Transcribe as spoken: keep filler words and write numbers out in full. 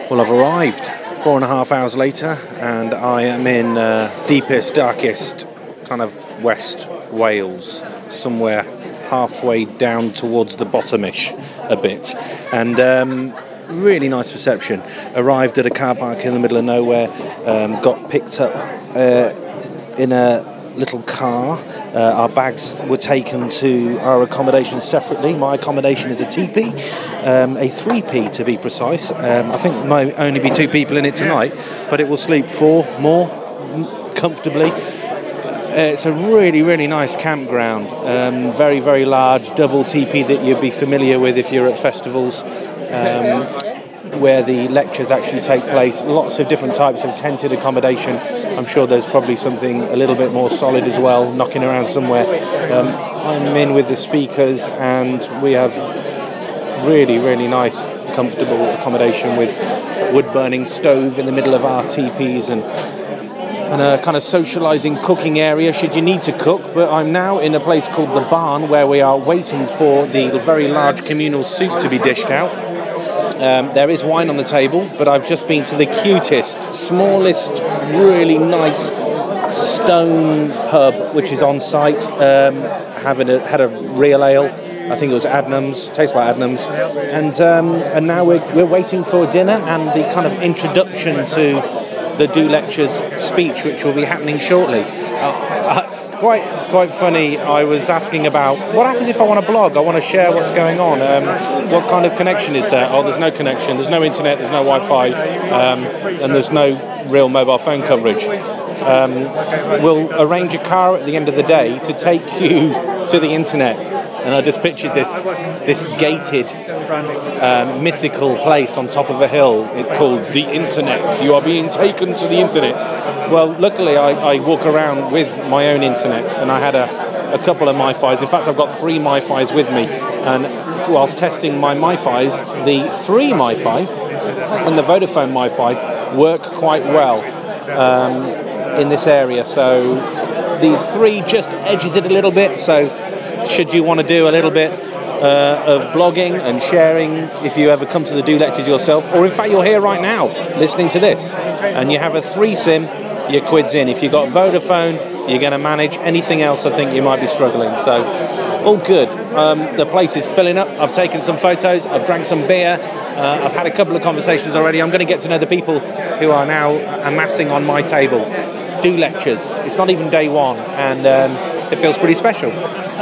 Well, I've arrived four and a half hours later, and I am in uh, deepest, darkest kind of West Wales, somewhere halfway down towards the bottomish a bit. And um, really nice reception. Arrived at a car park in the middle of nowhere, um, got picked up uh, in a little car. Uh, our bags were taken to our accommodation separately. My accommodation is a teepee, um, a three-P to be precise. Um, I think there might only be two people in it tonight, but it will sleep four more comfortably. Uh, it's a really, really nice campground. Um, very, very large double teepee that you'd be familiar with if you're at festivals, um, where the lectures actually take place. Lots of different types of tented accommodation. I'm sure there's probably something a little bit more solid as well, knocking around somewhere. Um, I'm in with the speakers, and we have really, really nice, comfortable accommodation with wood-burning stove in the middle of our teepees, and, and a kind of socialising cooking area should you need to cook. But I'm now in a place called The Barn, where we are waiting for the very large communal soup to be dished out. Um, there is wine on the table, but I've just been to the cutest, smallest, really nice stone pub, which is on site, um, having a, had a real ale. I think it was Adnams, tastes like Adnams. And um, and now we're, we're waiting for dinner and the kind of introduction to the Do Lectures speech, which will be happening shortly. Uh, uh, Quite, quite funny. I was asking about what happens if I want to blog. I want to share what's going on. Um, what kind of connection is there? Oh, there's no connection. There's no internet. There's no Wi-Fi, um, and there's no real mobile phone coverage. Um, we'll arrange a car at the end of the day to take you to the internet. And I just pictured this this gated, um, mythical place on top of a hill called the Internet. You are being taken to the internet. Well, luckily I, I walk around with my own internet, and I had a, a couple of MiFis. In fact, I've got three MiFis with me. And whilst testing my MiFis, the three MiFi and the Vodafone MiFi work quite well um, in this area. So the three just edges it a little bit. So should you want to do a little bit uh, of blogging and sharing, if you ever come to the Do Lectures yourself, or in fact you're here right now listening to this, and you have a three SIM, your quid's in. If you've got Vodafone, you're going to manage. Anything else, I think you might be struggling. So, all good. Um, the place is filling up. I've taken some photos. I've drank some beer. Uh, I've had a couple of conversations already. I'm going to get to know the people who are now amassing on my table. Do Lectures. It's not even day one, and um, it feels pretty special.